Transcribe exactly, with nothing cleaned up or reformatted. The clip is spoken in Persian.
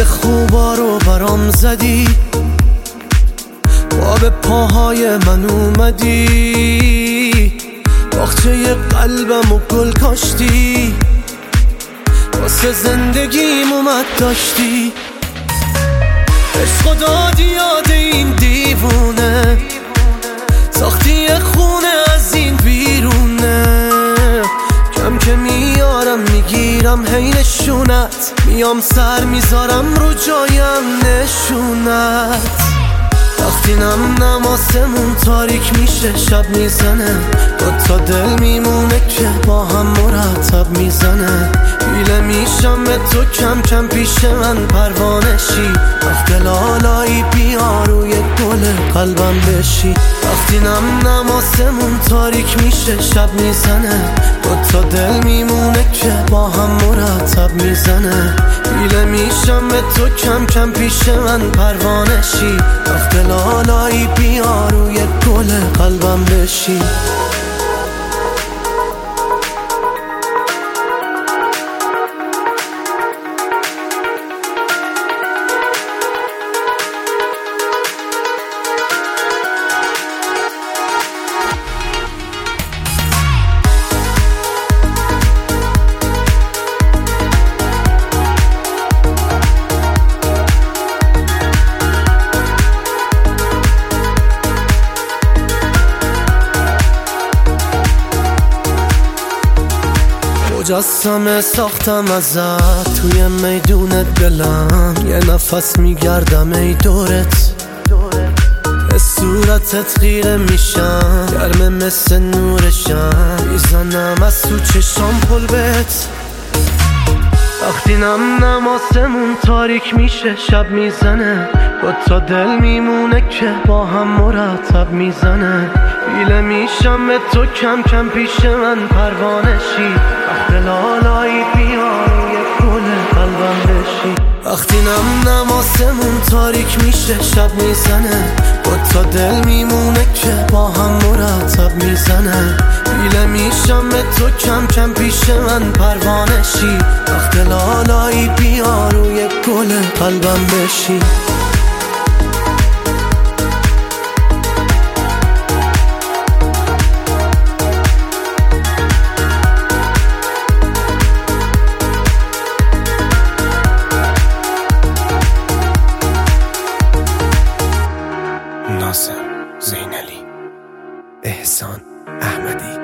گل خوبا رو برام زدی، با به پاهای من اومدی، باغچه قلبم و گل کاشتی، واسه زندگیم اومد داشتی. عشق دادی یاد این دیوونه، ساختی خونه از این بیرونه. کم که میارم میگیرم هی نشونت، میام سر میذارم رو جایم نشونت. وقتی نم نماسمون تاریک میشه شب میزنه، دو تا دل میمونه که با هم مرتب میزنه. پیله میشم به تو کم کم پیش من پروانشی، وقت لالایی بیا روی گل قلبم بشی. وقتی نم نماسمون تاریک میشه شب میزنه، دو تا دل میمونه که با هم مرتب میزنه. پیله میشم به تو کم کم پیش من پروانشی، وقت لالایی بیا روی گل قلبم بشی. مجسمه ساختم ازت توی میدون دلم، یه نفس میگردم ای دورت، به صورتت خیره میشم، گرمه مثل نورشم، میزنم از تو چشام قلبت. وقتی نم نماسمون تاریک میشه شب میزنه، با تا دل میمونه که با هم مرتب میزنه. پیله میشم به تو کم کم پیش من پروانشی، وقت لالایی بیا روی گل قلبم بشی. وقتی نم نماسمون تاریک میشه شب میزنه، با تا دل میمونه که با هم مرتب میزنه. پیله میشم به تو کم کم پیش من پروانشی، وقت لالایی بیا روی گل قلبم بشی. ناصر زینالی، احسان احمدی.